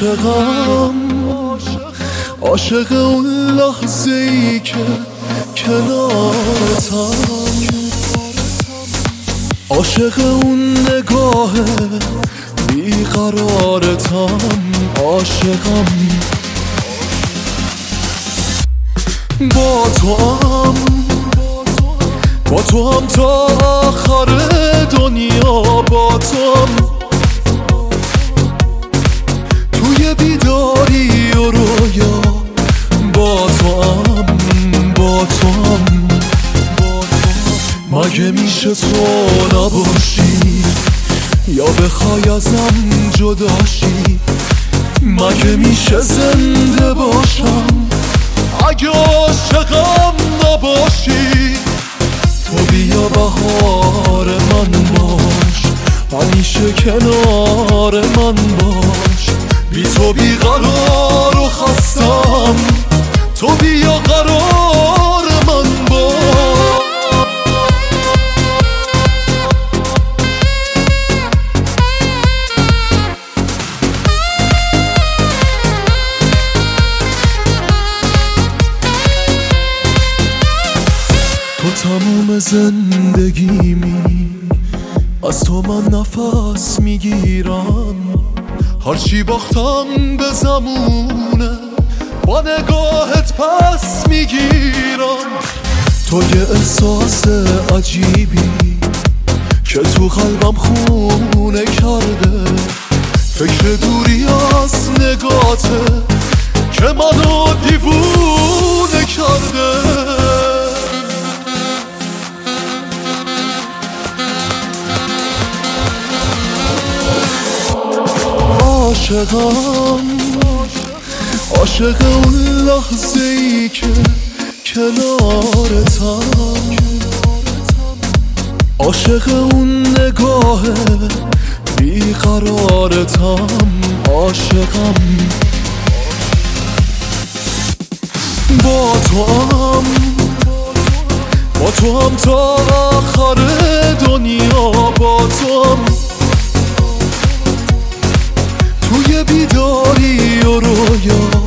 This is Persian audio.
عاشقم، عاشق اون لحظه ای که کنارتم، عاشق اون نگاه بیقرارتم، عاشقم با تو هم تا آخر دنیا، با تو هم توی بیداری و رویا، با تو هم مگه میشه تو نباشی یا بخوای ازم جداشی؟ مگه میشه زنده باشم اگه عاشقم نباشی؟ تو بیا بهار من باش، همیشه کنار من باش، بی تو بیقرار و خستم، تو بیا قرار من باش. تو تموم زندگیمی، از تو من نفس میگیرم، هرچی باختم به زمونه با نگاهت پس میگیرم. تو یه احساس عجیبی که تو قلبم خونه کرده، فکر دوری از نگاته که منو دیوونه کرده. عاشقم، عاشق اون لحظه ای که کنارتم، عاشق اون نگاه بیقرارتم، عاشقم با تو هم تا آخر دنیا، با تو هم توی بیداری و رویا،